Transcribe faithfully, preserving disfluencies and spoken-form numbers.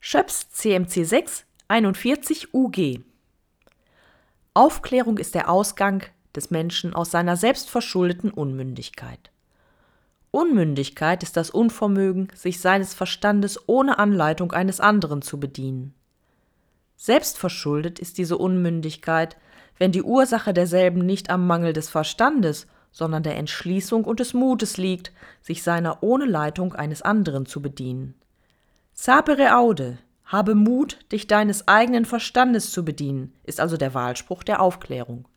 Schöps C M C sechs einundvierzig U G. Aufklärung ist der Ausgang des Menschen aus seiner selbstverschuldeten Unmündigkeit. Unmündigkeit ist das Unvermögen, sich seines Verstandes ohne Anleitung eines anderen zu bedienen. Selbstverschuldet ist diese Unmündigkeit, wenn die Ursache derselben nicht am Mangel des Verstandes, sondern der Entschließung und des Mutes liegt, sich seiner ohne Leitung eines anderen zu bedienen. Sapere aude, habe Mut, dich deines eigenen Verstandes zu bedienen, ist also der Wahlspruch der Aufklärung.